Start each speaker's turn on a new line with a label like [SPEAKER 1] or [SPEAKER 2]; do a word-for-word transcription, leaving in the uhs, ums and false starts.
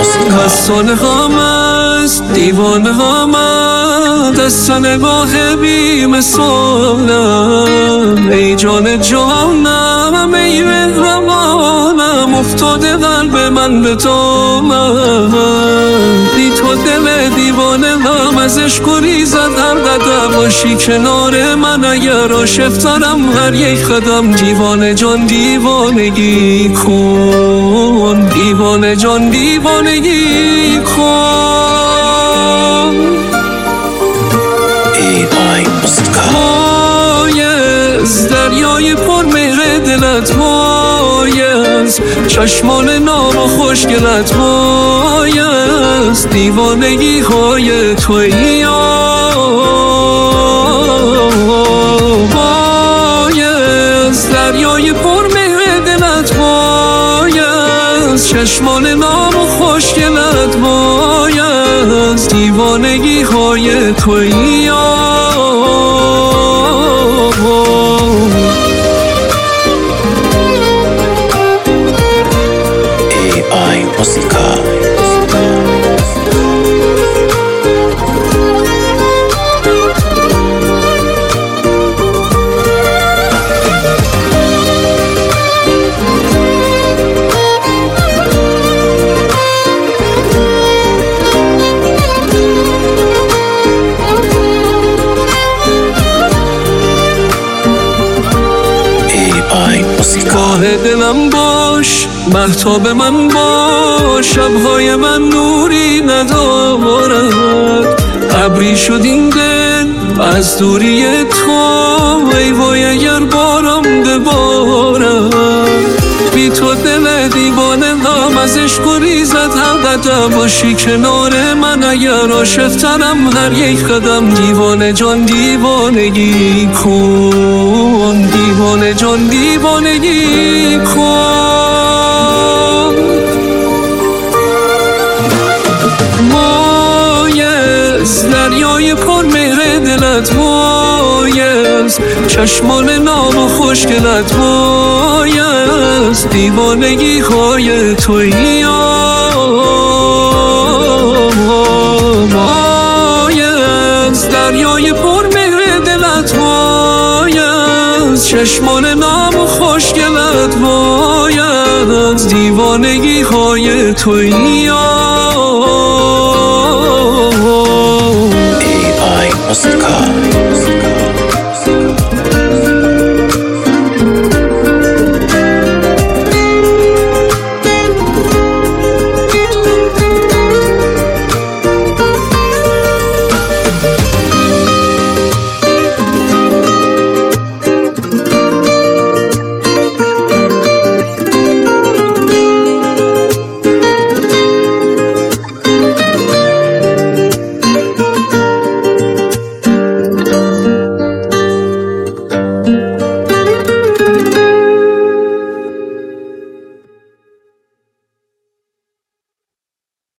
[SPEAKER 1] مستانه هم است دیوانه هم است دست نگاه بی مثالم ای جان جانم ای مهربانم افتاده قلب من به دامم بی تو دل دیوانه هم ازش گریزد هر قدم باشی کنار من اگر آشفترم هر یک قدم دیوانه جان دیوانگی کن دیوانه جان دیوانگی کن
[SPEAKER 2] ای آی موسیقا
[SPEAKER 1] بایز دریای پر مهر دلت بایز چشمان نام و خوشگلت بایز دیوانگی های تویی بایز دریای پر مهر دلت بایز چشمان نام و خوشگلت بایز دیوانگی های تویی
[SPEAKER 2] ای آی موسیقا
[SPEAKER 1] گاه دلم باش مهتاب من باش شبهای من نوری ندارد ابری شد این دل از دوری تو ای وای اگر بارم ببارد بی تو دل دیوانه هم ازش گریزد هر قدم باشی کنار من اگر آشفترم هر یک قدم دیوانه جان دیوانگی کن دیوانه جان دیوانگی کن بایز دریای پر مهر دلت بایز چشمان نام و خوشگلت بایز دیوانگی های تویی بایز دریای پر مهر دلت بایز چشمان نام و خوشگلت بایز دیوانگی های تویی
[SPEAKER 2] ای آی موسیقا